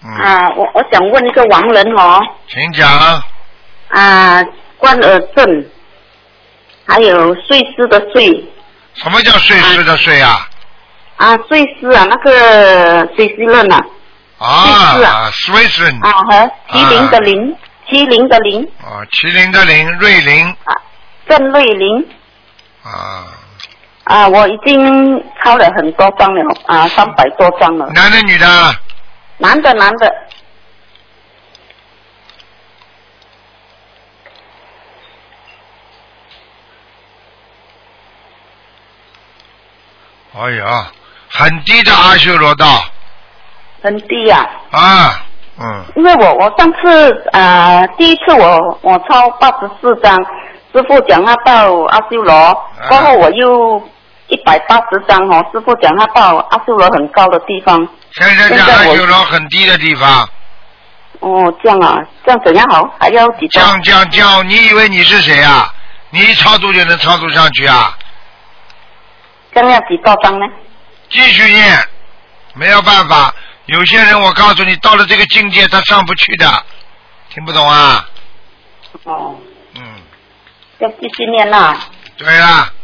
我想问一个亡人哦。 请讲。 关尔正，还有碎尸的碎。 什么叫碎尸的碎啊？ 碎尸那个碎尸刃啊。 碎尸。 和麒麟的麟，麒麟的麟。 麒麟的麟，瑞麟。 郑瑞麟。我已经抄了很多张了，300多张了。 男的女的？ 男的。 哎呀，很低的阿修罗道。 很低呀。因为我上次第一次我抄84张，师父讲他到阿修罗，过后我又180张师父讲他到阿修罗很高的地方。 现在讲阿修罗很低的地方。 这样啊，这样怎样好？还要几张？ 降，你以为你是谁啊？你一超度就能超度上去啊？ 这样要几多张呢？ 继续念，没有办法。有些人我告诉你，到了这个境界他上不去的，听不懂啊？ 要继续念啊。 对啦。